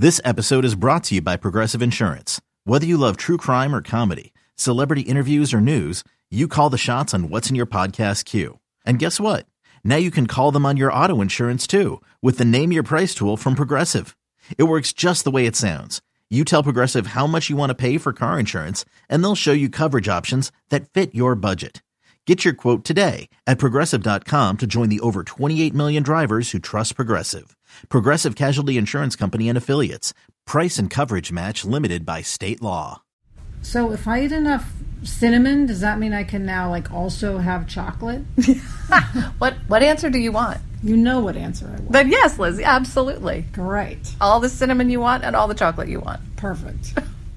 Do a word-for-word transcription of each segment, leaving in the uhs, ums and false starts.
This episode is brought to you by Progressive Insurance. Whether you love true crime or comedy, celebrity interviews or news, you call the shots on what's in your podcast queue. And guess what? Now you can call them on your auto insurance too with the Name Your Price tool from Progressive. It works just the way it sounds. You tell Progressive how much you want to pay for car insurance, and they'll show you coverage options that fit your budget. Get your quote today at Progressive dot com to join the over twenty-eight million drivers who trust Progressive. Progressive Casualty Insurance Company and Affiliates. Price and coverage match limited by state law. So if I eat enough cinnamon, does that mean I can now like also have chocolate? What what answer do you want? You know what answer I want. Then yes, Liz, absolutely. Great. All the cinnamon you want and all the chocolate you want. Perfect.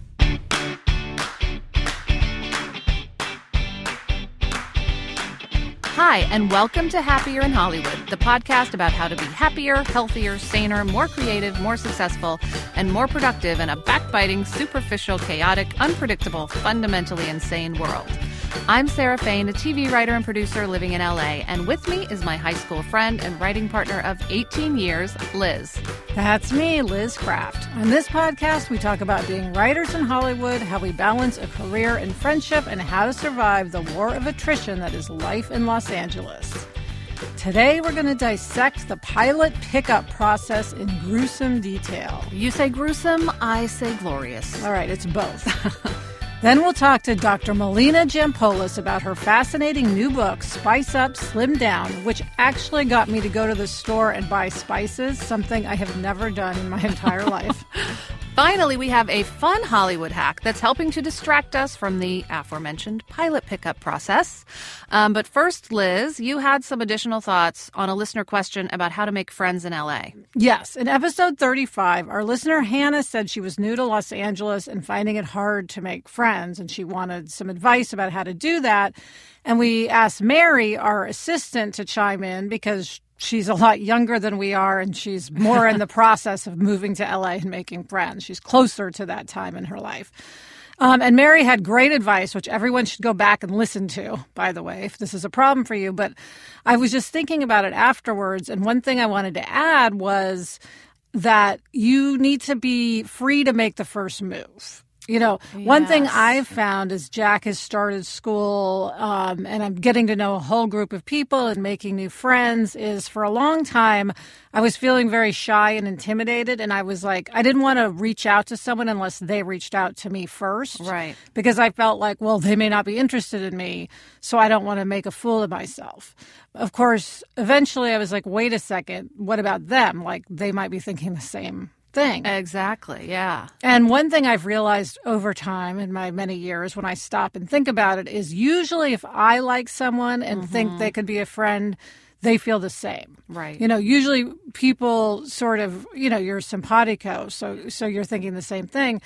Hi, and welcome to Happier in Hollywood, the podcast about how to be happier, healthier, saner, more creative, more successful, and more productive in a backbiting, superficial, chaotic, unpredictable, fundamentally insane world. I'm Sarah Fain, a T V writer and producer living in L A, and with me is my high school friend and writing partner of eighteen years, Liz. That's me, Liz Craft. On this podcast, we talk about being writers in Hollywood, how we balance a career and friendship, and how to survive the war of attrition that is life in Los Angeles. Today, we're going to dissect the pilot pickup process in gruesome detail. You say gruesome, I say glorious. All right, it's both. Then we'll talk to Doctor Melina Jampolis about her fascinating new book, Spice Up, Slim Down, which actually got me to go to the store and buy spices, something I have never done in my entire life. Finally, we have a fun Hollywood hack that's helping to distract us from the aforementioned pilot pickup process. Um, but first, Liz, you had some additional thoughts on a listener question about how to make friends in L A. Yes. In episode thirty-five, our listener Hannah said she was new to Los Angeles and finding it hard to make friends, and she wanted some advice about how to do that. And we asked Mary, our assistant, to chime in because she's a lot younger than we are, and she's more in the process of moving to L A and making friends. She's closer to that time in her life. Um, and Mary had great advice, which everyone should go back and listen to, by the way, if this is a problem for you. But I was just thinking about it afterwards, and one thing I wanted to add was that you need to be free to make the first move. You know, yes. One thing I've found is Jack has started school um, and I'm getting to know a whole group of people and making new friends is for a long time, I was feeling very shy and intimidated. And I was like, I didn't want to reach out to someone unless they reached out to me first. Right. Because I felt like, well, they may not be interested in me, so I don't want to make a fool of myself. Of course, eventually I was like, wait a second, what about them? Like, they might be thinking the same thing. Exactly, yeah. And one thing I've realized over time in my many years when I stop and think about it is usually if I like someone and mm-hmm. think they could be a friend, they feel the same. Right. You know, usually people sort of, you know, you're simpatico, so so you're thinking the same thing.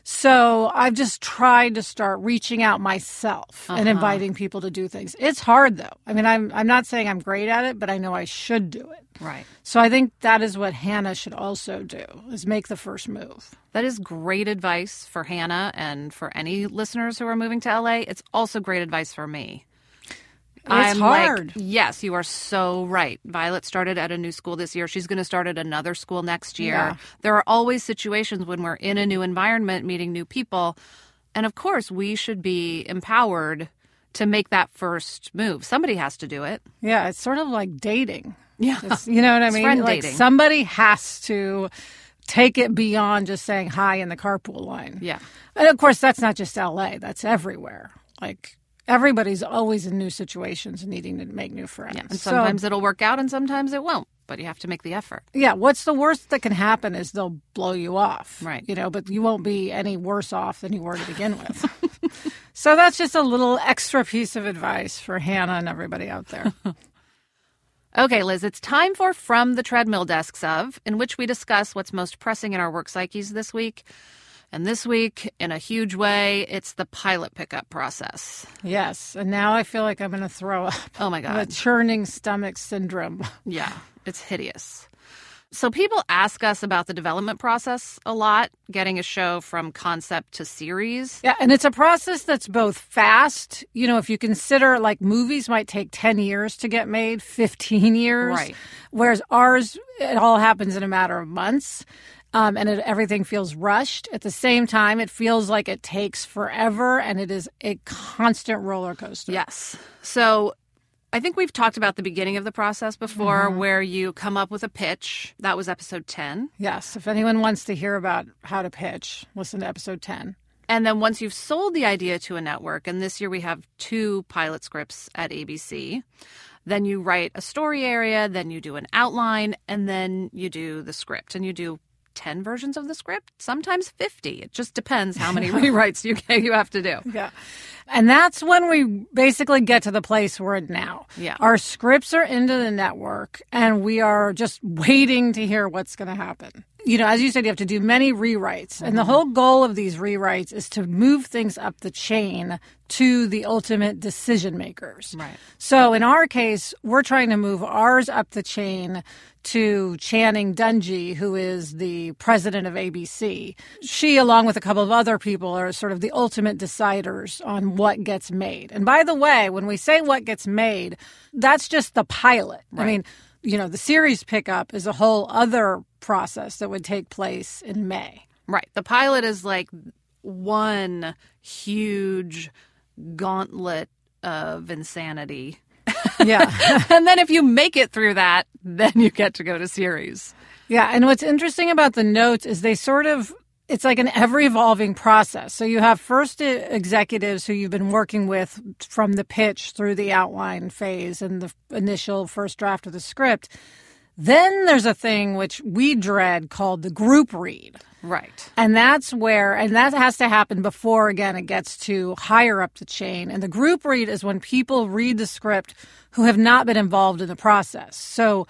So I've just tried to start reaching out myself uh-huh. and inviting people to do things. It's hard, though. I mean, I'm I'm not saying I'm great at it, but I know I should do it. Right. So I think that is what Hannah should also do, is make the first move. That is great advice for Hannah and for any listeners who are moving to L A. It's also great advice for me. It's I'm hard. Like, yes, you are so right. Violet started at a new school this year. She's going to start at another school next year. Yeah. There are always situations when we're in a new environment, meeting new people. And of course, we should be empowered to make that first move. Somebody has to do it. Yeah, it's sort of like dating. Yeah. It's, you know what I mean? Friend like dating. Somebody has to take it beyond just saying hi in the carpool line. Yeah. And of course, that's not just L A. That's everywhere. Like, everybody's always in new situations and needing to make new friends. Yeah. And sometimes so, it'll work out and sometimes it won't. But you have to make the effort. Yeah. What's the worst that can happen is they'll blow you off. Right. You know, but you won't be any worse off than you were to begin with. So that's just a little extra piece of advice for Hannah and everybody out there. Okay, Liz, it's time for From the Treadmill Desks of, in which we discuss what's most pressing in our work psyches this week. And this week, in a huge way, it's the pilot pickup process. Yes. And now I feel like I'm going to throw up. Oh, my God. The churning stomach syndrome. Yeah, it's hideous. So people ask us about the development process a lot, getting a show from concept to series. Yeah, and it's a process that's both fast. You know, if you consider, like, movies might take ten years to get made, fifteen years. Right. Whereas ours, it all happens in a matter of months. Um, and it, everything feels rushed. At the same time, it feels like it takes forever, and it is a constant roller coaster. Yes. So I think we've talked about the beginning of the process before, mm-hmm. where you come up with a pitch. That was episode ten. Yes. If anyone wants to hear about how to pitch, listen to episode ten. And then once you've sold the idea to a network, and this year we have two pilot scripts at A B C, then you write a story area, then you do an outline, and then you do the script. And you do ten versions of the script, sometimes fifty. It just depends how many rewrites you you have to do. Yeah. And that's when we basically get to the place we're at now. Yeah. Our scripts are into the network, and we are just waiting to hear what's going to happen. You know, as you said, you have to do many rewrites. Mm-hmm. And the whole goal of these rewrites is to move things up the chain to the ultimate decision makers. Right. So in our case, we're trying to move ours up the chain to Channing Dungey, who is the president of A B C. She, along with a couple of other people, are sort of the ultimate deciders on what gets made. And by the way, when we say what gets made, that's just the pilot. Right. I mean, you know, the series pickup is a whole other process that would take place in May. Right. The pilot is like one huge gauntlet of insanity. Yeah. And then if you make it through that, then you get to go to series. Yeah. And what's interesting about the notes is they sort of, it's like an ever-evolving process. So you have first executives who you've been working with from the pitch through the outline phase and the initial first draft of the script. Then there's a thing which we dread called the group read. Right. And that's where, and that has to happen before, again, it gets to higher up the chain. And the group read is when people read the script who have not been involved in the process. So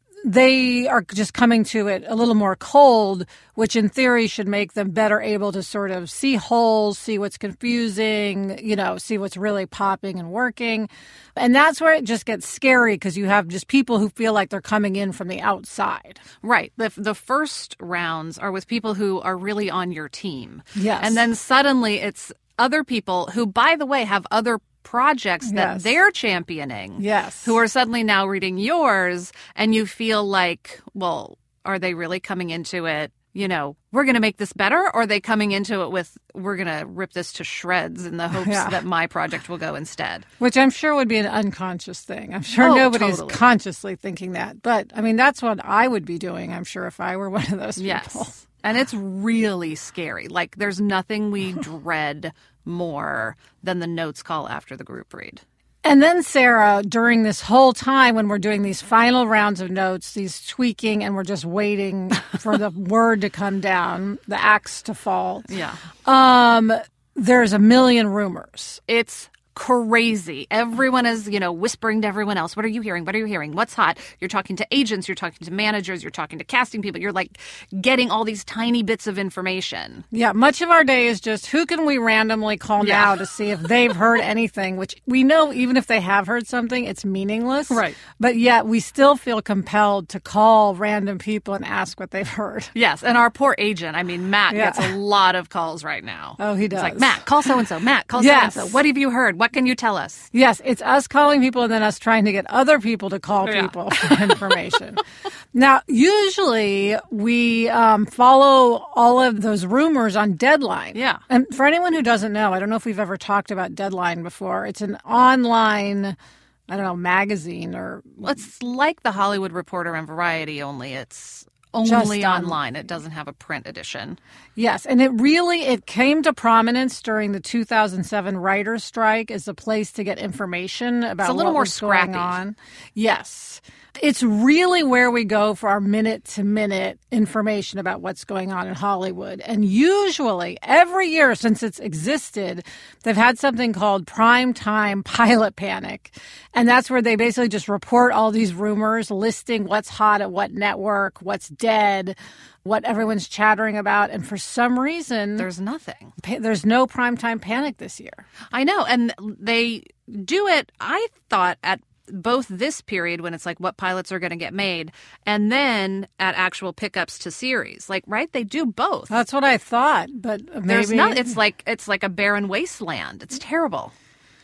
they are just coming to it a little more cold, which in theory should make them better able to sort of see holes, see what's confusing, you know, see what's really popping and working. And that's where it just gets scary because you have just people who feel like they're coming in from the outside. Right. The, the first rounds are with people who are really on your team. Yes. And then suddenly it's other people who, by the way, have other projects that Yes. they're championing, Yes. who are suddenly now reading yours, and you feel like, well, are they really coming into it, you know, we're going to make this better, or are they coming into it with, we're going to rip this to shreds in the hopes Yeah. that my project will go instead? Which I'm sure would be an unconscious thing. I'm sure Oh, nobody's totally. consciously thinking that. But, I mean, that's what I would be doing, I'm sure, if I were one of those people. Yes. And it's really scary. Like, there's nothing we dread more than the notes call after the group read. And then, Sarah, during this whole time when we're doing these final rounds of notes, these tweaking, and we're just waiting for the word to come down, the axe to fall, Yeah. um, there's a million rumors. It's crazy. Everyone is, you know, whispering to everyone else. What are you hearing? What are you hearing? What's hot? You're talking to agents. You're talking to managers. You're talking to casting people. You're like getting all these tiny bits of information. Yeah, much of our day is just who can we randomly call Yeah. now to see if they've heard anything, which we know even if they have heard something, it's meaningless. Right. But yet we still feel compelled to call random people and ask what they've heard. Yes. And our poor agent, I mean, Matt Yeah. gets a lot of calls right now. Oh, he It's does. like, Matt, call so-and-so. Matt, call Yes. so-and-so. What have you heard? What can you tell us? Yes, it's us calling people and then us trying to get other people to call Yeah. people for information. Now, usually we um, follow all of those rumors on Deadline. Yeah. And for anyone who doesn't know, I don't know if we've ever talked about Deadline before. It's an online, I don't know, magazine or It's like the Hollywood Reporter and Variety, only it's only Just on- online. It doesn't have a print edition. yes, and it really it came to prominence during the two thousand seven writers' strike as a place to get information about It's a little what more was going scrappy. on. Yes. It's really where we go for our minute-to-minute information about what's going on in Hollywood. And usually, every year since it's existed, they've had something called Primetime Pilot Panic. And that's where they basically just report all these rumors, listing what's hot at what network, what's dead, what everyone's chattering about. And for some reason, There's nothing. pa- there's no Primetime Panic this year. I know. And they do it, I thought, at both this period when it's like what pilots are going to get made and then at actual pickups to series. Like, right? They do both. That's what I thought, but maybe There's not, it's like, it's like a barren wasteland. It's terrible.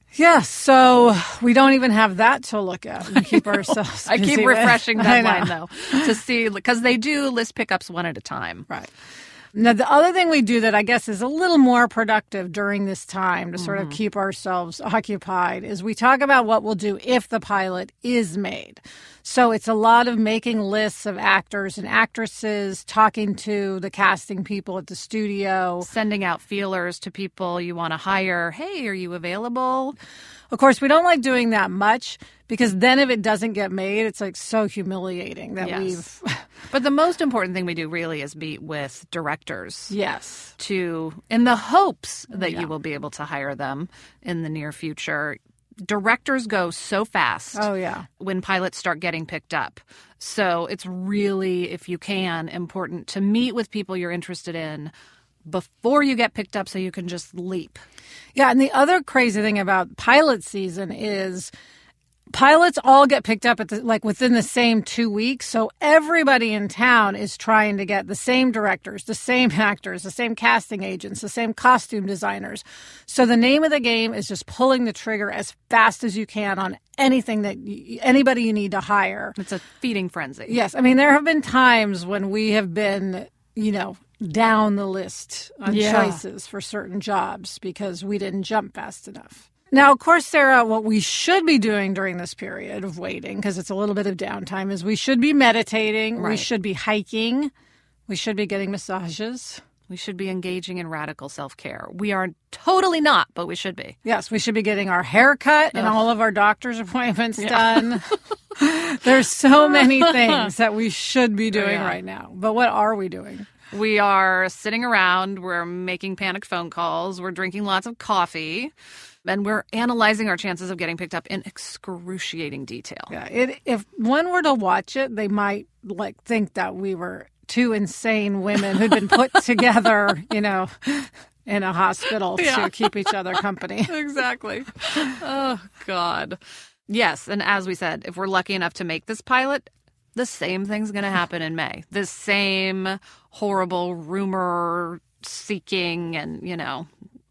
Yeah, so we don't even have that to look at. We keep ourselves I busy keep with. refreshing I that know. line, though, to see, because they do list pickups one at a time. Right. Now, the other thing we do that I guess is a little more productive during this time to sort Mm-hmm. of keep ourselves occupied is we talk about what we'll do if the pilot is made. So it's a lot of making lists of actors and actresses, talking to the casting people at the studio. Sending out feelers to people you want to hire. Hey, are you available? Of course, we don't like doing that much because then if it doesn't get made, it's like so humiliating that Yes. we've... But the most important thing we do really is meet with directors. Yes. To, in the hopes that Yeah. you will be able to hire them in the near future. Directors go so fast. Oh, yeah. When pilots start getting picked up. So it's really, if you can, important to meet with people you're interested in before you get picked up so you can just leap. Yeah, and the other crazy thing about pilot season is pilots all get picked up at the, like within the same two weeks. So everybody in town is trying to get the same directors, the same actors, the same casting agents, the same costume designers. So the name of the game is just pulling the trigger as fast as you can on anything that you, anybody you need to hire. It's a feeding frenzy. Yes, I mean there have been times when we have been, you know, down the list on Yeah. choices for certain jobs because we didn't jump fast enough. Now, of course, Sarah, what we should be doing during this period of waiting, because it's a little bit of downtime, is we should be meditating, we Right. should be hiking, we should be getting massages. We should be engaging in radical self-care. We are totally not, but we should be. Yes, we should be getting our hair cut and all of our doctor's appointments done. There's so many things that we should be doing Yeah. right now. But what are we doing? We are sitting around, we're making panicked phone calls, we're drinking lots of coffee, and we're analyzing our chances of getting picked up in excruciating detail. Yeah, it, if one were to watch it, they might like think that we were two insane women who'd been put together, you know, in a hospital Yeah. to keep each other company. Exactly. Oh, God. Yes, and as we said, if we're lucky enough to make this pilot, the same thing's going to happen in May. The same horrible rumor seeking and, you know,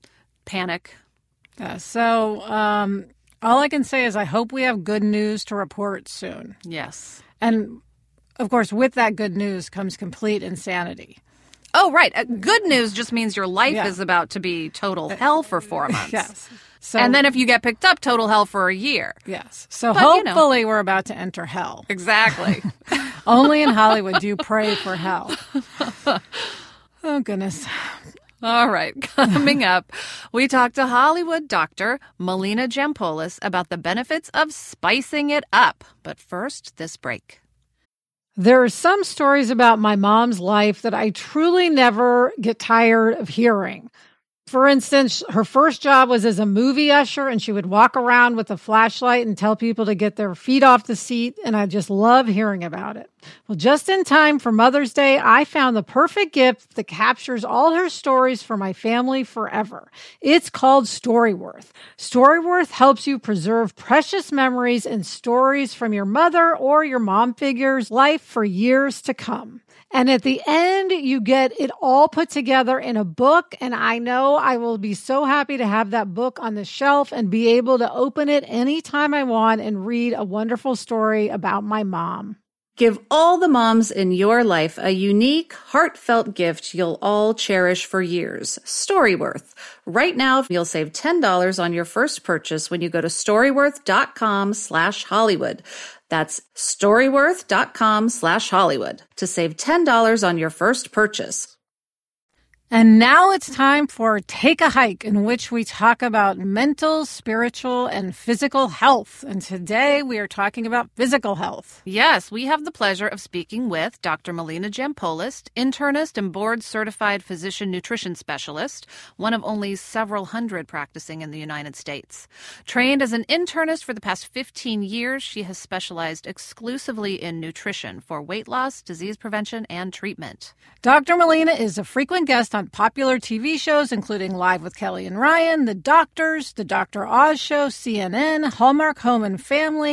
panic. Yeah, so um, all I can say is I hope we have good news to report soon. Yes. And, of course, with that good news comes complete insanity. Oh, right. Uh, good news just means your life Yeah. is about to be total hell for four months. Yes. So, And then if you get picked up, total hell for a year. yes. So But, you know. hopefully we're about to enter hell. Exactly. Only in Hollywood do you pray for hell. Oh, goodness. All right. Coming up, we talk to Hollywood doctor Melina Jampolis about the benefits of spicing it up. But first, this break. There are some stories about my mom's life that I truly never get tired of hearing. For instance, her first job was as a movie usher, and she would walk around with a flashlight and tell people to get their feet off the seat, and I just love hearing about it. Well, just in time for Mother's Day, I found the perfect gift that captures all her stories for my family forever. It's called Storyworth. Storyworth helps you preserve precious memories and stories from your mother or your mom figure's life for years to come. And at the end, you get it all put together in a book. And I know I will be so happy to have that book on the shelf and be able to open it anytime I want and read a wonderful story about my mom. Give all the moms in your life a unique, heartfelt gift you'll all cherish for years. Storyworth. Right now, you'll save ten dollars on your first purchase when you go to storyworth.com slash Hollywood. That's storyworth.com slash Hollywood to save ten dollars on your first purchase. And now it's time for Take a Hike, in which we talk about mental, spiritual, and physical health. And today we are talking about physical health. Yes, we have the pleasure of speaking with Doctor Melina Jampolis, internist and board-certified physician nutrition specialist, one of only several hundred practicing in the United States. Trained as an internist for the past fifteen years, she has specialized exclusively in nutrition for weight loss, disease prevention, and treatment. Doctor Melina is a frequent guest on popular T V shows, including Live with Kelly and Ryan, The Doctors, The Doctor Oz Show, C N N, Hallmark Home and Family,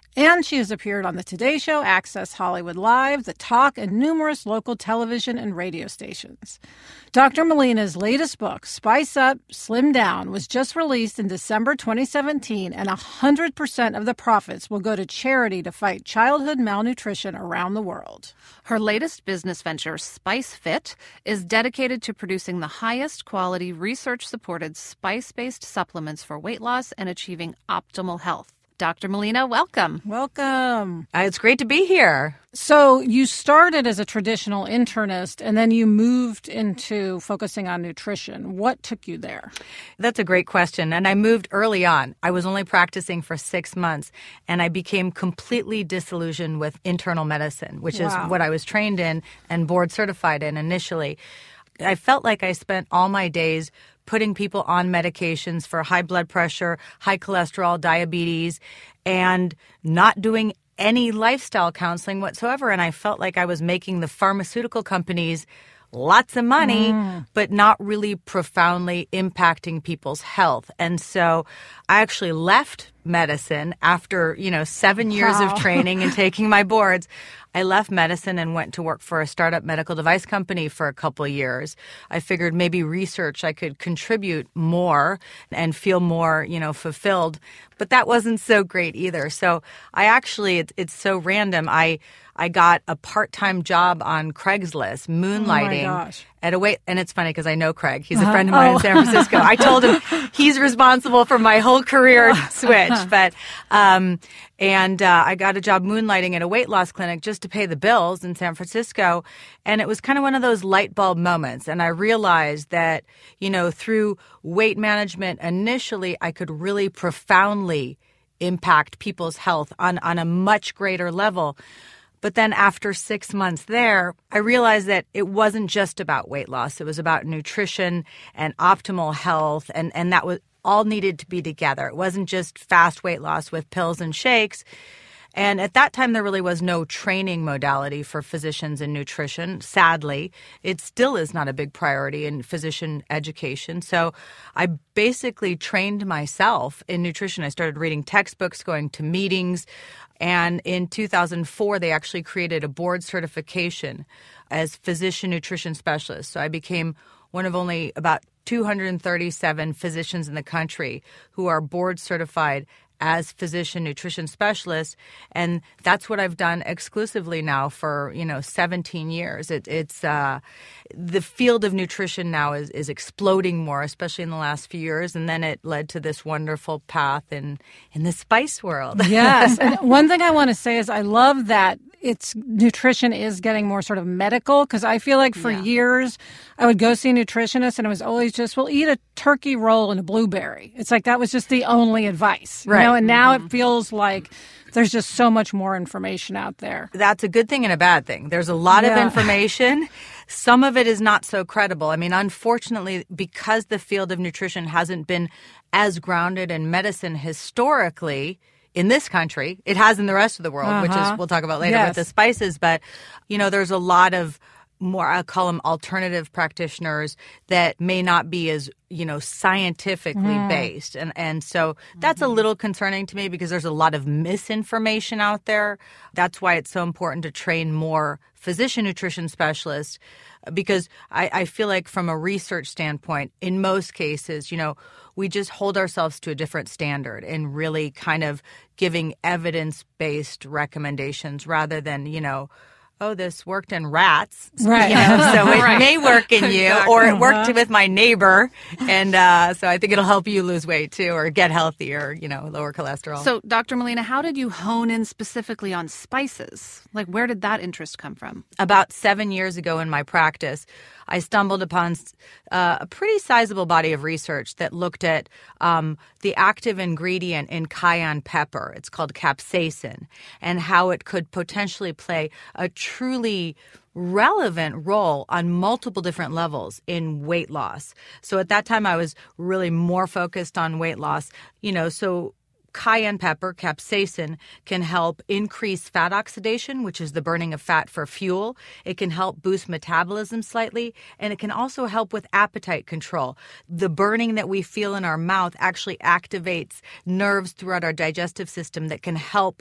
And she has appeared on The Today Show, Access Hollywood Live, The Talk, and numerous local television and radio stations. Doctor Molina's latest book, Spice Up, Slim Down, was just released in December twenty seventeen, and one hundred percent of the profits will go to charity to fight childhood malnutrition around the world. Her latest business venture, Spice Fit, is dedicated to producing the highest quality, research-supported, spice-based supplements for weight loss and achieving optimal health. Doctor Molina, welcome. Welcome. Uh, it's great to be here. So you started as a traditional internist, and then you moved into focusing on nutrition. What took you there? That's a great question. And I moved early on. I was only practicing for six months, and I became completely disillusioned with internal medicine, which Wow. is what I was trained in and board certified in initially. I felt like I spent all my days putting people on medications for high blood pressure, high cholesterol, diabetes, and not doing any lifestyle counseling whatsoever. And I felt like I was making the pharmaceutical companies lots of money, mm. but not really profoundly impacting people's health. And so I actually left medicine after, you know, seven years wow. of training and taking my boards. I left medicine and went to work for a startup medical device company for a couple of years. I figured maybe research I could contribute more and feel more, you know, fulfilled. But that wasn't so great either. So I actually, it's, it's so random. I I got a part-time job on Craigslist, moonlighting. Oh my gosh. At a wait, and it's funny because I know Craig. He's a friend of mine oh. in San Francisco. I told him he's responsible for my whole career switch. But um, and uh, I got a job moonlighting at a weight loss clinic just to pay the bills in San Francisco, and it was kind of one of those light bulb moments. And I realized that, you know, through weight management initially, I could really profoundly impact people's health on on a much greater level. But then after six months there, I realized that it wasn't just about weight loss. It was about nutrition and optimal health, and, and that was all needed to be together. It wasn't just fast weight loss with pills and shakes. And at that time, there really was no training modality for physicians in nutrition. Sadly, it still is not a big priority in physician education. So I basically trained myself in nutrition. I started reading textbooks, going to meetings. And in two thousand four, they actually created a board certification as physician nutrition specialist. So I became one of only about two hundred thirty-seven physicians in the country who are board certified as physician nutrition specialists. And that's what I've done exclusively now for, you know, seventeen years. It, it's uh, the field of nutrition now is, is exploding more, especially in the last few years. And then it led to this wonderful path in, in the spice world. Yes. And one thing I want to say is I love that it's nutrition is getting more sort of medical, because I feel like for yeah. years I would go see a nutritionist and it was always just, well, eat a turkey roll and a blueberry. It's like that was just the only advice. Right. You know? And now mm-hmm. it feels like there's just so much more information out there. That's a good thing and a bad thing. There's a lot yeah. of information. Some of it is not so credible. I mean, unfortunately, because the field of nutrition hasn't been as grounded in medicine historically, in this country, it has in the rest of the world, uh-huh. which is we'll talk about later yes. with the spices. But, you know, there's a lot of more, I call them alternative practitioners that may not be as, you know, scientifically mm. based. And, and so that's mm-hmm. a little concerning to me because there's a lot of misinformation out there. That's why it's so important to train more physician nutrition specialists, because I, I feel like from a research standpoint, in most cases, you know, we just hold ourselves to a different standard in really kind of giving evidence-based recommendations rather than, you know, oh, this worked in rats, right? You know, so it right. may work in you, exactly. or it worked uh-huh. with my neighbor, and uh, so I think it'll help you lose weight too, or get healthier, you know, lower cholesterol. So, Doctor Molina, how did you hone in specifically on spices? Like, where did that interest come from? About seven years ago in my practice, I stumbled upon uh, a pretty sizable body of research that looked at um, the active ingredient in cayenne pepper. It's called capsaicin, and how it could potentially play a truly relevant role on multiple different levels in weight loss. So at that time, I was really more focused on weight loss, you know, so cayenne pepper, capsaicin, can help increase fat oxidation, which is the burning of fat for fuel. It can help boost metabolism slightly, and it can also help with appetite control. The burning that we feel in our mouth actually activates nerves throughout our digestive system that can help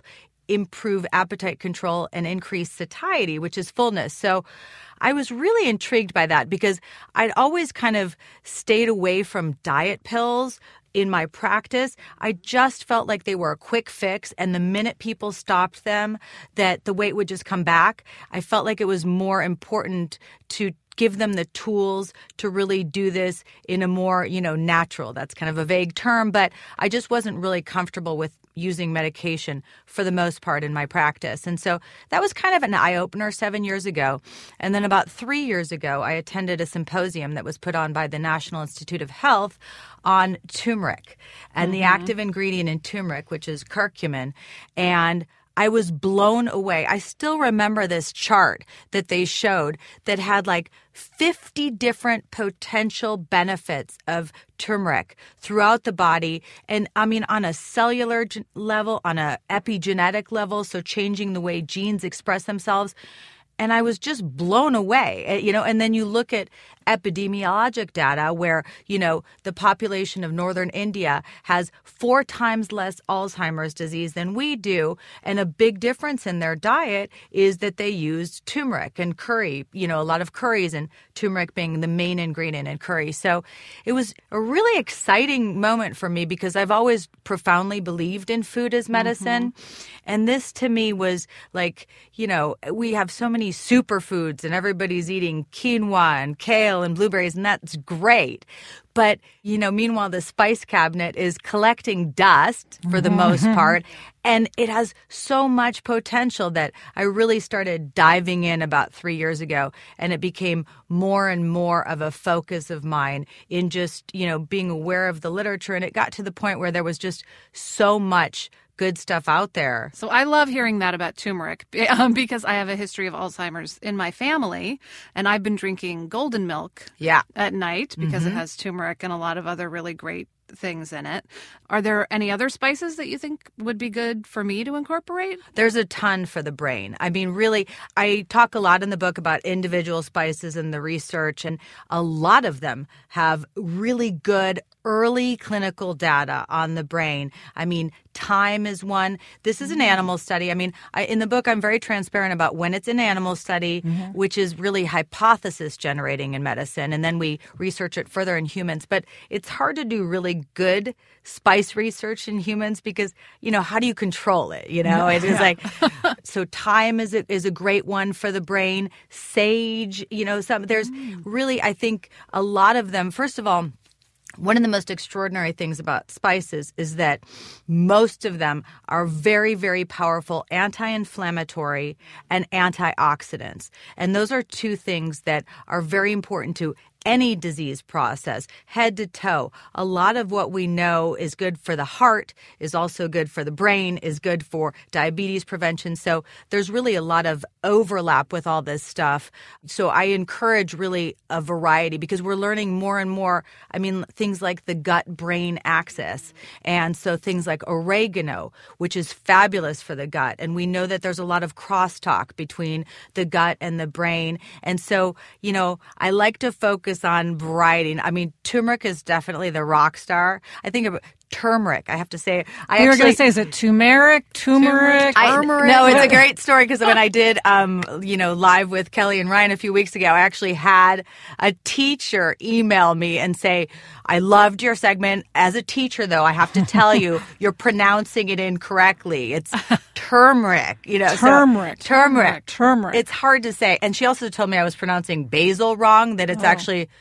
improve appetite control and increase satiety, which is fullness. So I was really intrigued by that because I'd always kind of stayed away from diet pills in my practice. I just felt like they were a quick fix, and the minute people stopped them, that the weight would just come back. I felt like it was more important to give them the tools to really do this in a more, you know, natural. That's kind of a vague term, but I just wasn't really comfortable with using medication for the most part in my practice. And so that was kind of an eye-opener seven years ago. And then about three years ago, I attended a symposium that was put on by the National Institute of Health on turmeric and mm-hmm. the active ingredient in turmeric, which is curcumin. And I was blown away. I still remember this chart that they showed that had like fifty different potential benefits of turmeric throughout the body. And I mean, on a cellular level, on a epigenetic level, so changing the way genes express themselves. And I was just blown away, you know, and then you look at epidemiologic data where, you know, the population of northern India has four times less Alzheimer's disease than we do. And a big difference in their diet is that they use turmeric and curry, you know, a lot of curries, and turmeric being the main ingredient in curry. So it was a really exciting moment for me because I've always profoundly believed in food as medicine. Mm-hmm. And this to me was like, you know, we have so many superfoods and everybody's eating quinoa and kale and blueberries, and that's great. But, you know, meanwhile, the spice cabinet is collecting dust for the most part, and it has so much potential that I really started diving in about three years ago, and it became more and more of a focus of mine in just, you know, being aware of the literature. And it got to the point where there was just so much good stuff out there. So I love hearing that about turmeric um, because I have a history of Alzheimer's in my family, and I've been drinking golden milk yeah. at night because mm-hmm. it has turmeric and a lot of other really great things in it. Are there any other spices that you think would be good for me to incorporate? There's a ton for the brain. I mean, really, I talk a lot in the book about individual spices and the research, and a lot of them have really good early clinical data on the brain. I mean, thyme is one. This is an animal study. I mean, I, in the book, I'm very transparent about when it's an animal study, mm-hmm. which is really hypothesis generating in medicine, and then we research it further in humans. But it's hard to do really good spice research in humans because, you know, how do you control it? You know, it is like, so thyme is a, is a great one for the brain. Sage, you know, some there's mm. really, I think, a lot of them. First of all, one of the most extraordinary things about spices is that most of them are very, very powerful anti-inflammatory and antioxidants. And those are two things that are very important to any disease process, head to toe. A lot of what we know is good for the heart, is also good for the brain, is good for diabetes prevention. So there's really a lot of overlap with all this stuff. So I encourage really a variety because we're learning more and more. I mean, things like the gut-brain axis. And so things like oregano, which is fabulous for the gut. And we know that there's a lot of crosstalk between the gut and the brain. And so, you know, I like to focus on variety. I mean, turmeric is definitely the rock star. I think of turmeric. I have to say, I you were actually going to say, is it turmeric, turmeric, I, turmeric? No, it's a great story because when I did, um, you know, live with Kelly and Ryan a few weeks ago, I actually had a teacher email me and say, "I loved your segment. As a teacher, though, I have to tell you, you're pronouncing it incorrectly. It's turmeric. You know, turmeric, so, turmeric, turmeric. It's hard to say." And she also told me I was pronouncing basil wrong. That it's oh. actually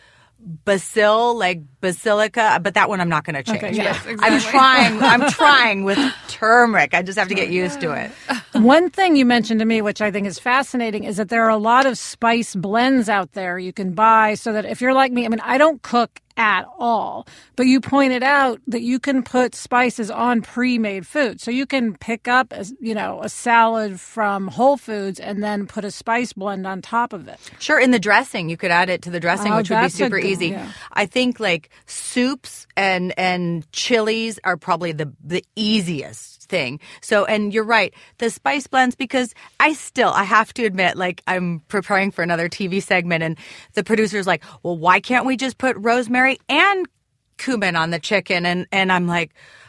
basil, like basilica, but that one I'm not going to change. Okay, yes, exactly. I'm trying. I'm trying with turmeric. I just have to get used to it. One thing you mentioned to me, which I think is fascinating, is that there are a lot of spice blends out there you can buy so that if you're like me, I mean, I don't cook at all, but you pointed out that you can put spices on pre-made food. So you can pick up, a, you know, a salad from Whole Foods and then put a spice blend on top of it. Sure, in the dressing, you could add it to the dressing, oh, which would be super good, easy. Yeah. I think like soups and and chilies are probably the the easiest thing. So, and you're right, the spice blends, because I still, I have to admit, like I'm preparing for another T V segment and the producer's like, well, why can't we just put rosemary and cumin on the chicken? And, and I'm like,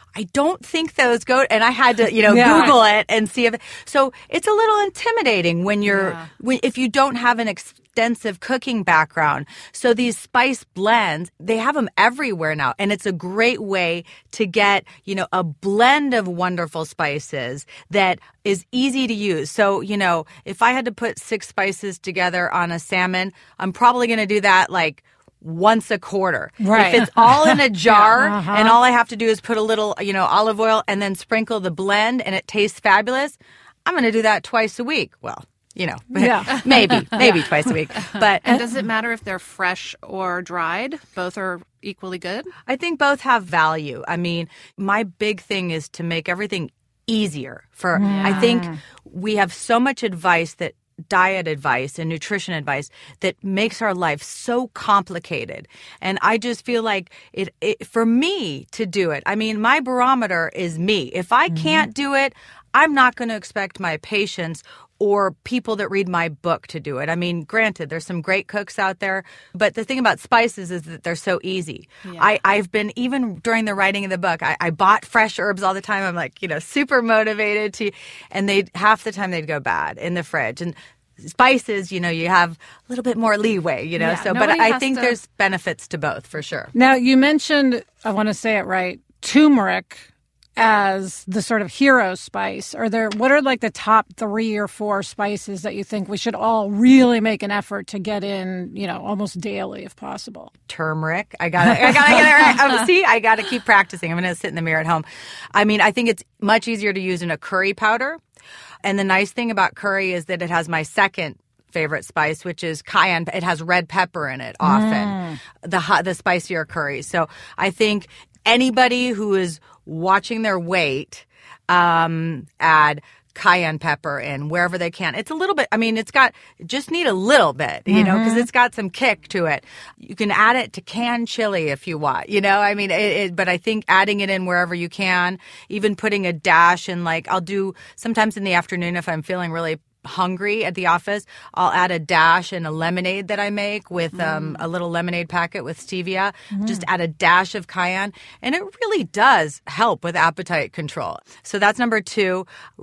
I don't think those go, and I had to, you know, Yeah. Google it and see if, so it's a little intimidating when you're, Yeah. when, if you don't have an extensive cooking background. So these spice blends, they have them everywhere now. And it's a great way to get, you know, a blend of wonderful spices that is easy to use. So, you know, if I had to put six spices together on a salmon, I'm probably going to do that like once a quarter. Right. If it's all in a jar Yeah, uh-huh. and all I have to do is put a little, you know, olive oil and then sprinkle the blend and it tastes fabulous, I'm going to do that twice a week. Well, you know, Yeah. maybe, maybe twice a week. But And does it matter if they're fresh or dried? Both are equally good? I think both have value. I mean, my big thing is to make everything easier for, I think we have so much advice that diet advice and nutrition advice that makes our life so complicated. And I just feel like it, it for me to do it. I mean, my barometer is me. If I can't do it, I'm not going to expect my patients or people that read my book to do it. I mean, granted, there's some great cooks out there, but the thing about spices is that they're so easy. Yeah. I, I've been, even during the writing of the book, I, I bought fresh herbs all the time. I'm like, you know, super motivated to, and they half the time they'd go bad in the fridge. And spices, you know, you have a little bit more leeway, you know, Yeah, so, but nobody I has think to- there's benefits to both for sure. Now, you mentioned, I want to say it right, turmeric as the sort of hero spice. Are there, what are like the top three or four spices that you think we should all really make an effort to get in, you know, almost daily if possible? Turmeric. I got to I got to get it right. Um, see, I got to keep practicing. I'm going to sit in the mirror at home. I mean, I think it's much easier to use in a curry powder. And the nice thing about curry is that it has my second favorite spice, which is cayenne. It has red pepper in it often, mm. the hot, the spicier curries. So I think anybody who is watching their weight, um, add cayenne pepper in wherever they can. It's a little bit, I mean, it's got, just need a little bit, you mm-hmm. know, because it's got some kick to it. You can add it to canned chili if you want, you know, I mean, it, it, but I think adding it in wherever you can, even putting a dash in, like I'll do sometimes in the afternoon if I'm feeling really hungry at the office, I'll add a dash in a lemonade that I make with mm. um, a little lemonade packet with stevia. Mm. Just add a dash of cayenne, and it really does help with appetite control. So that's number two.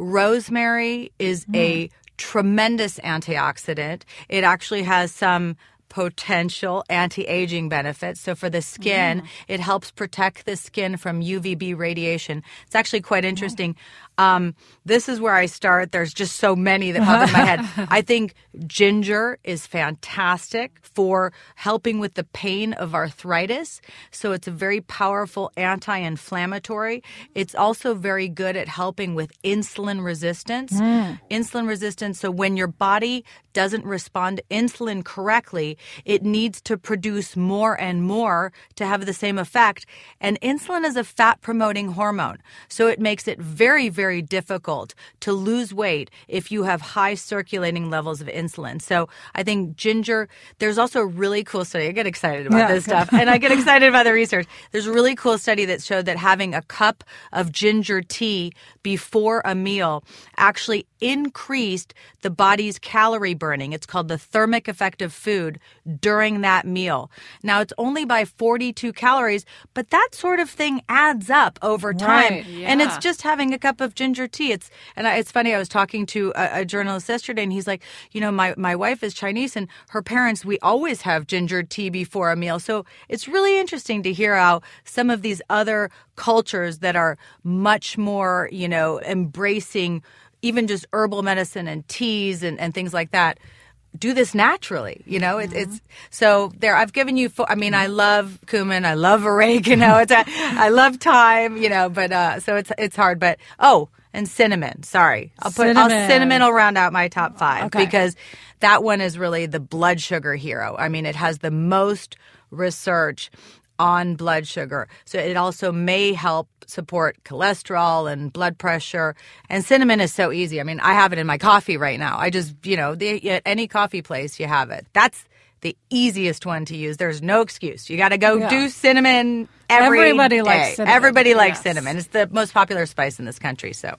Rosemary is mm. a tremendous antioxidant. It actually has some potential anti-aging benefits. So for the skin, mm. it helps protect the skin from U V B radiation. It's actually quite interesting. Mm. Um, this is where I start. There's just so many that pop in my head. I think ginger is fantastic for helping with the pain of arthritis. So it's a very powerful anti-inflammatory. It's also very good at helping with insulin resistance. Mm. Insulin resistance. So when your body doesn't respond to insulin correctly, it needs to produce more and more to have the same effect. And insulin is a fat-promoting hormone. So it makes it very, very very difficult to lose weight if you have high circulating levels of insulin. So I think ginger, there's also a really cool study. I get excited about yeah. this stuff, and I get excited about the research. There's a really cool study that showed that having a cup of ginger tea before a meal actually increased the body's calorie burning. It's called the thermic effect of food during that meal. Now, it's only by forty-two calories, but that sort of thing adds up over time. Right, yeah. And it's just having a cup of ginger tea. It's and I, it's funny. I was talking to a, a journalist yesterday, and he's like, you know, my my wife is Chinese, and her parents, we always have ginger tea before a meal. So it's really interesting to hear how some of these other cultures that are much more, you know, embracing even just herbal medicine and teas and, and things like that do this naturally, you know. It's, mm-hmm. it's so there. I've given you. I mean, I love cumin. I love oregano. It's a, I love thyme. You know, but uh, so it's it's hard. But oh, and cinnamon. Sorry, I'll put cinnamon. I'll, cinnamon will round out my top five okay. because that one is really the blood sugar hero. I mean, it has the most research on blood sugar. So it also may help support cholesterol and blood pressure. And cinnamon is so easy. I mean, I have it in my coffee right now. I just, you know, the, at any coffee place you have it. That's the easiest one to use. There's no excuse. You got to go yeah. do cinnamon every Everybody day. likes cinnamon. Everybody likes yes. cinnamon. It's the most popular spice in this country. So,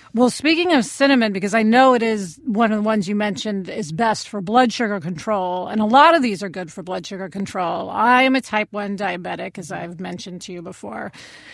Well, speaking of cinnamon, because I know it is one of the ones you mentioned is best for blood sugar control, and a lot of these are good for blood sugar control. I am a type one diabetic, as I've mentioned to you before.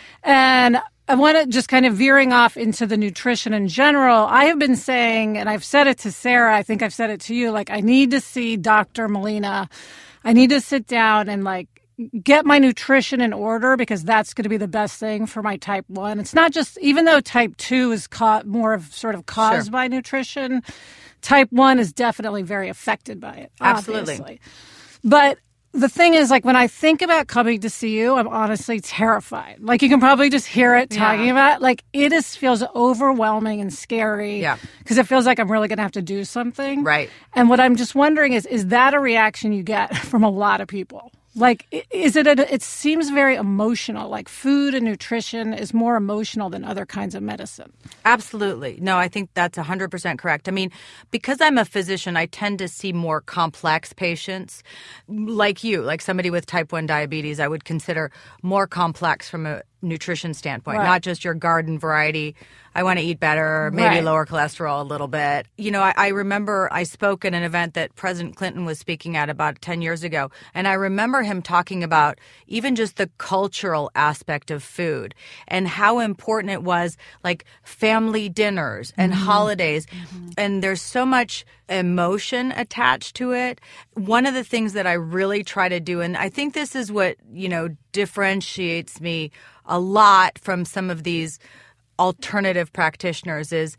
And I want to just kind of veering off into the nutrition in general. I have been saying, and I've said it to Sarah, I think I've said it to you, like, I need to see Doctor Molina. I need to sit down and, like, get my nutrition in order, because that's going to be the best thing for my type one. It's not just, even though type two is ca- more of sort of caused Sure. by nutrition, type one is definitely very affected by it. Absolutely. Obviously. But the thing is, like, when I think about coming to see you, I'm honestly terrified. Like, you can probably just hear it talking Yeah. about, like, it is feels overwhelming and scary. Yeah. Because it feels like I'm really going to have to do something. Right. And what I'm just wondering is, is that a reaction you get from a lot of people? Like, is it, a, it seems very emotional, like food and nutrition is more emotional than other kinds of medicine. Absolutely. No, I think that's one hundred percent correct. I mean, because I'm a physician, I tend to see more complex patients like you, like somebody with type one diabetes, I would consider more complex from a nutrition standpoint, Right. not just your garden variety. I want to eat better, maybe Right. lower cholesterol a little bit. You know, I, I remember I spoke at an event that President Clinton was speaking at about ten years ago, and I remember him talking about even just the cultural aspect of food and how important it was, like family dinners and Mm-hmm. holidays. Mm-hmm. And there's so much emotion attached to it. One of the things that I really try to do, and I think this is what, you know, differentiates me a lot from some of these alternative practitioners, is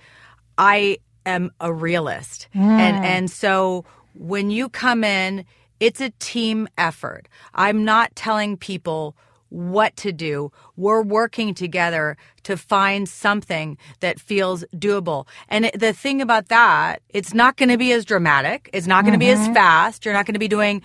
I am a realist. Mm. And and so when you come in, it's a team effort. I'm not telling people what to do. We're working together to find something that feels doable. And it, the thing about that, it's not going to be as dramatic. It's not going to Mm-hmm. be as fast. You're not going to be doing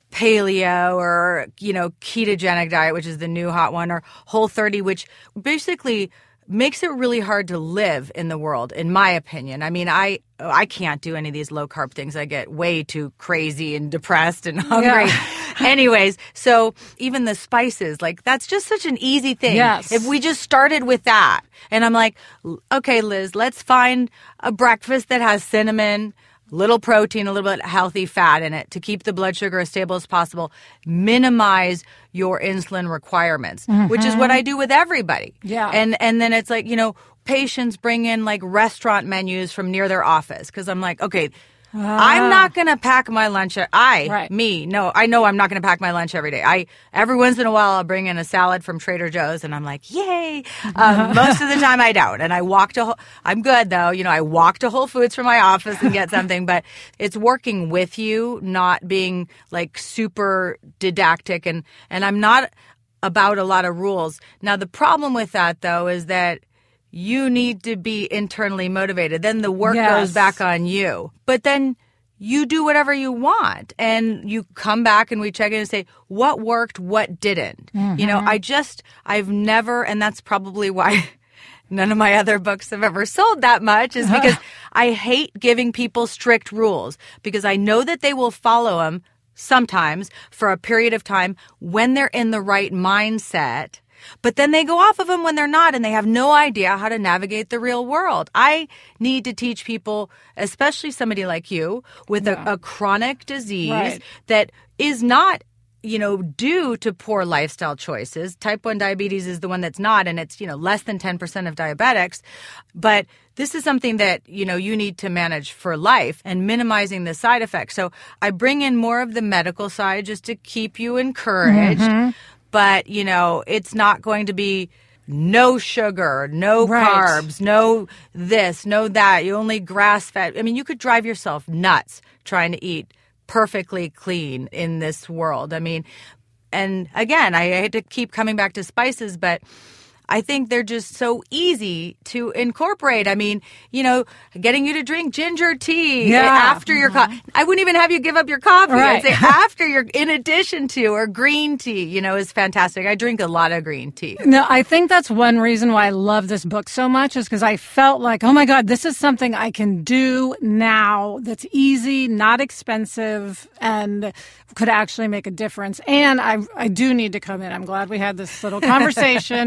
paleo or, you know, ketogenic diet, which is the new hot one, or Whole thirty, which basically makes it really hard to live in the world, in my opinion. I mean, I I can't do any of these low carb things. I get way too crazy and depressed and hungry. Yeah. Anyways, so even the spices, like, that's just such an easy thing. Yes. If we just started with that, and I'm like, okay, Liz, let's find a breakfast that has cinnamon, little protein, a little bit healthy fat in it to keep the blood sugar as stable as possible. Minimize your insulin requirements, mm-hmm. which is what I do with everybody. Yeah. And and then it's like, you know, patients bring in like restaurant menus from near their office, because I'm like, okay, uh, I'm not going to pack my lunch. I, right. me, no, I know I'm not going to pack my lunch every day. I every once in a while I'll bring in a salad from Trader Joe's, and I'm like, yay. Um, most of the time I don't, and I walk to. I'm good though. You know, I walk to Whole Foods from my office and get something. But it's working with you, not being like super didactic, and and I'm not about a lot of rules. Now the problem with that though is that you need to be internally motivated. Then the work Yes. goes back on you. But then you do whatever you want, and you come back and we check in and say, what worked, what didn't. Mm-hmm. You know, I just, I've never, and that's probably why none of my other books have ever sold that much, is because I hate giving people strict rules, because I know that they will follow them sometimes for a period of time when they're in the right mindset. But then they go off of them when they're not, and they have no idea how to navigate the real world. I need to teach people, especially somebody like you with yeah. a, a chronic disease right. that is not, you know, due to poor lifestyle choices. Type one diabetes is the one that's not, and it's, you know, less than ten percent of diabetics. But this is something that, you know, you need to manage for life, and minimizing the side effects. So I bring in more of the medical side just to keep you encouraged. Mm-hmm. But, you know, it's not going to be no sugar, no right. carbs, no this, no that. You only grass fed. I mean, you could drive yourself nuts trying to eat perfectly clean in this world. I mean, and again, I hate to keep coming back to spices, but I think they're just so easy to incorporate. I mean, you know, getting you to drink ginger tea yeah. after your coffee. I wouldn't even have you give up your coffee. Right. I'd say after your, in addition to, or green tea, you know, is fantastic. I drink a lot of green tea. No, I think that's one reason why I love this book so much, is because I felt like, oh my God, this is something I can do now that's easy, not expensive, and could actually make a difference. And I, I do need to come in. I'm glad we had this little conversation because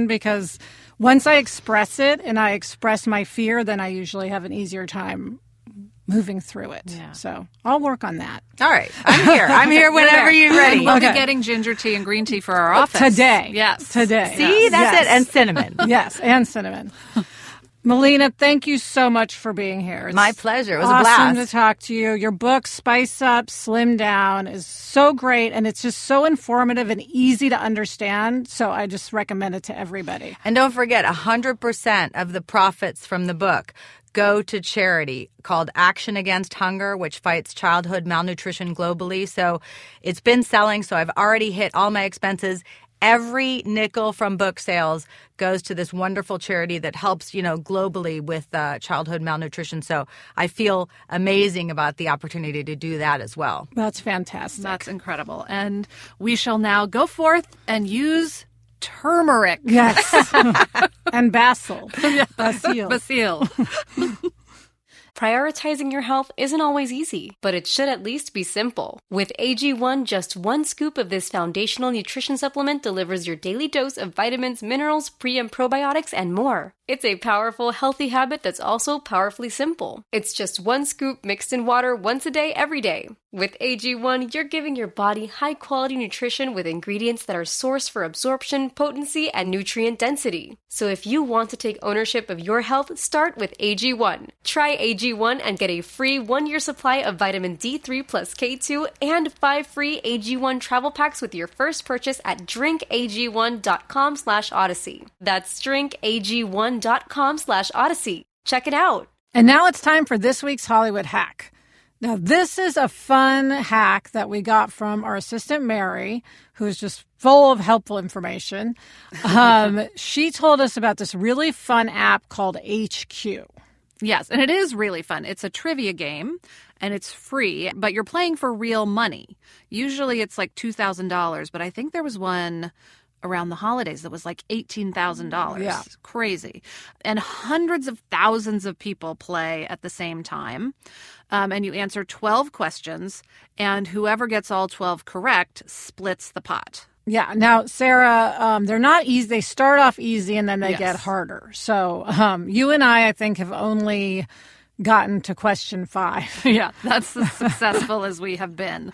because once I express it and I express my fear, then I usually have an easier time moving through it. Yeah. So I'll work on that. All right. I'm here. I'm here whenever you're ready. We'll Okay. be getting ginger tea and green tea for our office. Today. Yes. Today. See, that's Yes. it. And cinnamon. Yes, and cinnamon. Melina, thank you so much for being here. It's My pleasure. It was a awesome blast. to talk to you. Your book, Spice Up, Slim Down, is so great, and it's just so informative and easy to understand. So I just recommend it to everybody. And don't forget, one hundred percent of the profits from the book go to charity called Action Against Hunger, which fights childhood malnutrition globally. So it's been selling, so I've already hit all my expenses. Every nickel from book sales goes to this wonderful charity that helps, you know, globally with uh, childhood malnutrition. So I feel amazing about the opportunity to do that as well. That's fantastic. That's incredible. And we shall now go forth and use turmeric. Yes. And basil. Basil. Basil. Prioritizing your health isn't always easy, but it should at least be simple. With A G one, just one scoop of this foundational nutrition supplement delivers your daily dose of vitamins, minerals, pre- and probiotics, and more. It's a powerful, healthy habit that's also powerfully simple. It's just one scoop mixed in water once a day, every day. With A G one, you're giving your body high-quality nutrition with ingredients that are sourced for absorption, potency, and nutrient density. So if you want to take ownership of your health, start with A G one. Try A G one and get a free one-year supply of vitamin D three plus K two and five free A G one travel packs with your first purchase at drinkag1.com slash odyssey. That's drinkag1.com slash odyssey. Check it out. And now it's time for this week's Hollywood hack. Now, this is a fun hack that we got from our assistant, Mary, who's just full of helpful information. Um, she told us about this really fun app called H Q. Yes, and it is really fun. It's a trivia game, and it's free, but you're playing for real money. Usually it's like two thousand dollars, but I think there was one around the holidays that was like eighteen thousand dollars. Yeah. Crazy. And hundreds of thousands of people play at the same time. Um, and you answer twelve questions, and whoever gets all twelve correct splits the pot. Yeah. Now, Sarah, um, they're not easy. They start off easy and then they Yes. get harder. So um, you and I, I think, have only gotten to question five. Yeah, that's as successful as we have been.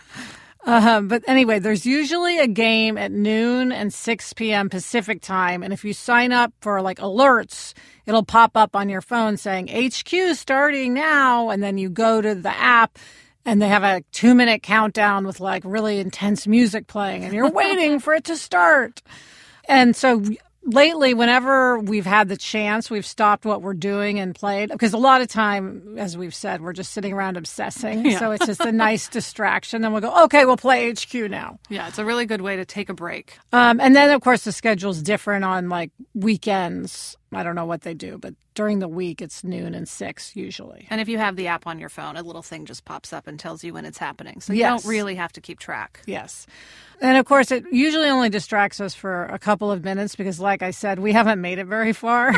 Um, but anyway, there's usually a game at noon and six p.m. Pacific time. And if you sign up for like alerts, it'll pop up on your phone saying H Q starting now. And then you go to the app and they have a two minute countdown with like really intense music playing and you're waiting for it to start. And so lately, whenever we've had the chance, we've stopped what we're doing and played. Because a lot of time, as we've said, we're just sitting around obsessing. Yeah. So it's just a nice distraction. Then we'll go, okay, we'll play H Q now. Yeah, it's a really good way to take a break. Um, and then, of course, the schedule's different on like weekends. I don't know what they do, but during the week, it's noon and six usually. And if you have the app on your phone, a little thing just pops up and tells you when it's happening. So you Yes. don't really have to keep track. Yes. And of course, it usually only distracts us for a couple of minutes because, like I said, we haven't made it very far.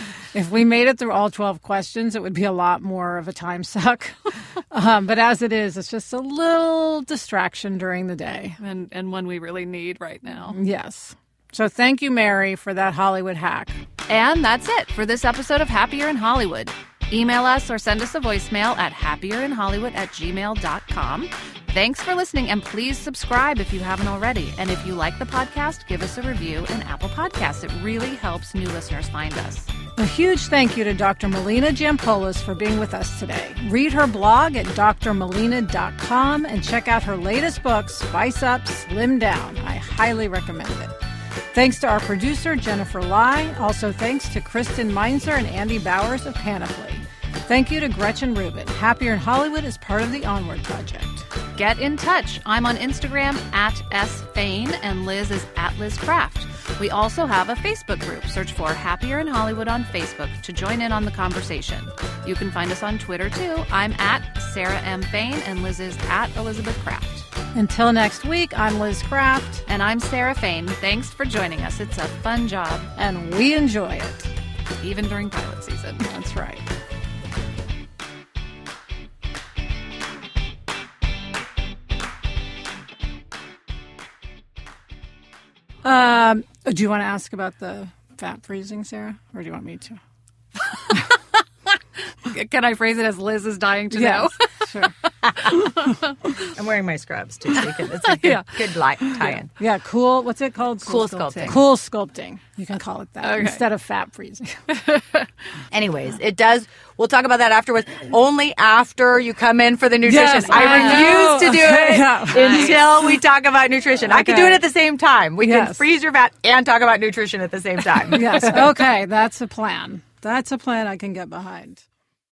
If we made it through all twelve questions, it would be a lot more of a time suck. um, but as it is, it's just a little distraction during the day. And, and one we really need right now. Yes. So thank you, Mary, for that Hollywood hack. And that's it for this episode of Happier in Hollywood. Email us or send us a voicemail at happierinhollywood at gmail dot com. Thanks for listening, and please subscribe if you haven't already. And if you like the podcast, give us a review in Apple Podcasts. It really helps new listeners find us. A huge thank you to Doctor Melina Giampoulos for being with us today. Read her blog at d r melina dot com and check out her latest book, Spice Up, Slim Down. I highly recommend it. Thanks to our producer, Jennifer Lai. Also thanks to Kristen Meinzer and Andy Bowers of Panoply. Thank you to Gretchen Rubin. Happier in Hollywood is part of the Onward Project. Get in touch. I'm on Instagram at sfain, and Liz is at Liz Craft. We also have a Facebook group. Search for Happier in Hollywood on Facebook to join in on the conversation. You can find us on Twitter, too. I'm at Sarah M. Fain, and Liz is at Elizabeth Craft. Until next week, I'm Liz Craft. And I'm Sarah Fain. Thanks for joining us. It's a fun job, And we enjoy it. even during pilot season. That's right. Um, do you want to ask about the fat freezing, Sarah? Or do you want me to? Can I phrase it as Liz is dying to Yes, know? sure. I'm wearing my scrubs too, so you can, it's a good, Yeah. good light tie-in. Yeah, cool. What's it called? Cool sculpting. Cool sculpting. You can call it that Okay. instead of fat freezing. Anyways, it does. We'll talk about that afterwards. Only after you come in for the nutrition. Yes, I I refuse to do it Yeah. until we talk about nutrition. I can do Okay. it at the same time. We can Yes. freeze your fat and talk about nutrition at the same time. Yes. Okay, that's a plan. That's a plan I can get behind.